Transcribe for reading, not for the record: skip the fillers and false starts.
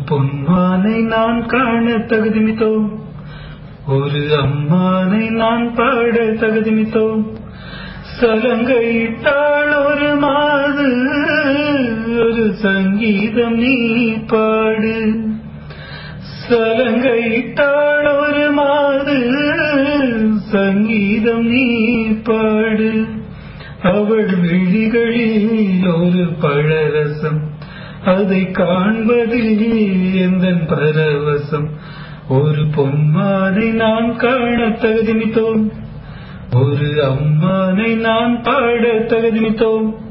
பொன்மானை நான் காண தகுதிமித்தோம், ஒரு அம்மானை நான் பாட தகுதிமித்தோம். சலங்கையிட்டாள் ஒரு மாது, ஒரு சங்கீதம் நீ பாடு. சலங்கையிட்டாள் ஒரு மாது, சங்கீதம் நீ பாடு. அவள் விழிகளில் ஒரு பழரசம், அதை காண்பதில் எந்தன் பரவசம். ஒரு பொன்மானை நான் காண தகுதிமித்தோம், ஒரு அம்மானை நான் பாட தகுதிமித்தோம்.